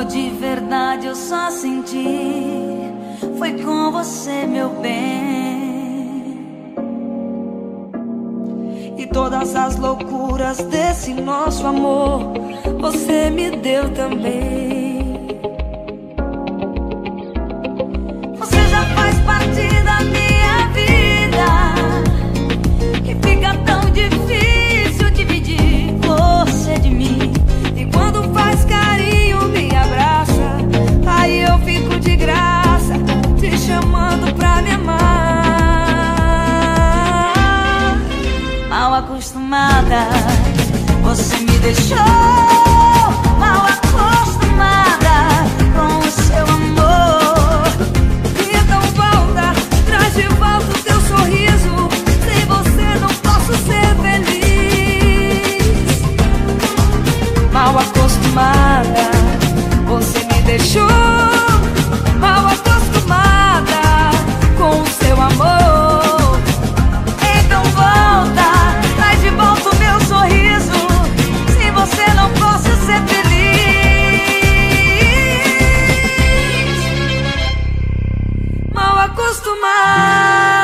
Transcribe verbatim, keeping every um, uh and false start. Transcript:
de verdade eu só senti foi com você, meu bem. E todas as loucuras desse nosso amor você me deu também. Você já faz parte da minha vida e fica tão difícil dividir você de mim. E quando faz carinho, me abraça, aí eu fico de graça te chamando pra me amar. Mal acostumada, você me deixou mal acostumada com o seu amor. Então volta, traz de volta o teu sorriso. Sem você não posso ser feliz. Mal acostumada, você me deixou mal acostumada com o seu amor. Então volta, traz de volta o meu sorriso. Sem você não posso ser feliz. Mal acostumada.